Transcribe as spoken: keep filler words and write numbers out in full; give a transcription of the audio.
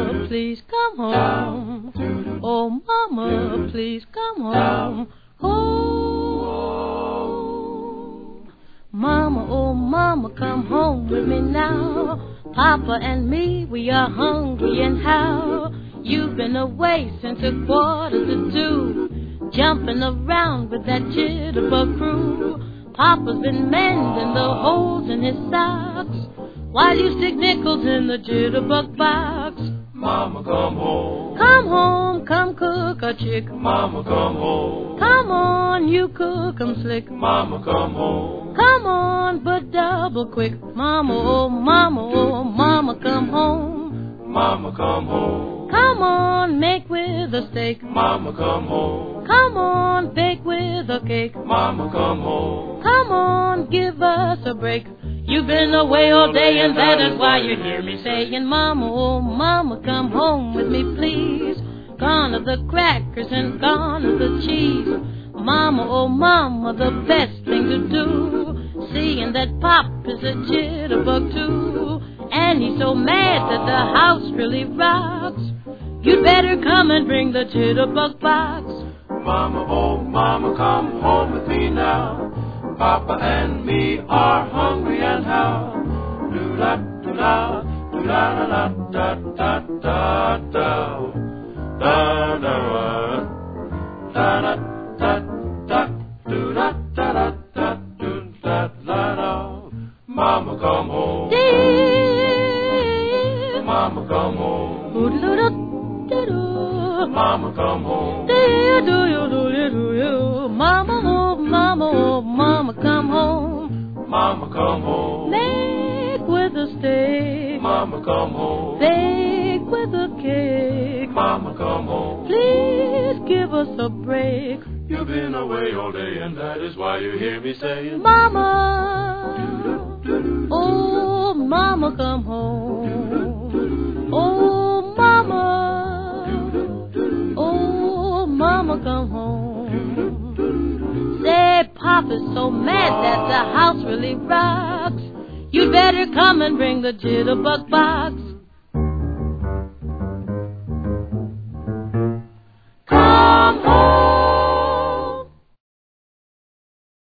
Mama, please come home. Oh, Mama, please come home. Home. Mama, oh, Mama, come home with me now. Papa and me, we are hungry and how? You've been away since a quarter to two, jumping around with that jitterbug crew. Papa's been mending the holes in his socks while you stick nickels in the jitterbug box. Mama, come home. Come home, come cook a chick. Mama, come home. Come on, you cook 'em slick. Mama, come home. Come on, but double quick. Mama, oh, Mama, oh, Mama, come home. Mama, come home. Come on, make with a steak. Mama, come home. Come on, bake with a cake. Mama, come home. Come on, give us a break. You've been away all day and that is why you hear me saying, Mama, oh, Mama, come home with me, please. Gone are the crackers and gone are the cheese. Mama, oh, Mama, the best thing to do, seeing that Pop is a jitterbug too, and he's so mad that the house really rocks. You'd better come and bring the jitterbug box. Mama, oh, Mama, come home with me now. Papa and me are hungry and how? Do-da, do-da, do-da-da-da, da-da-da-da, da-da-da, da-da-da-da, do-da-da-da-da, do-da-da-da. Mama, come home. Dear. Mama, come home. Ooh-da-da-da-da. Mama, come home. Dear, do you, do you, do you? Mama, oh, Mama, oh, Mama, come home. Mama, come home. Make with a steak. Mama, come home. Bake with a cake. Mama, come home. Please give us a break. You've been away all day and that is why you hear me saying, Mama, oh, Mama, come home. Oh, Mama, oh, Mama, come home. Say, Papa's so mad that the house really rocks. You'd better come and bring the jitterbug box.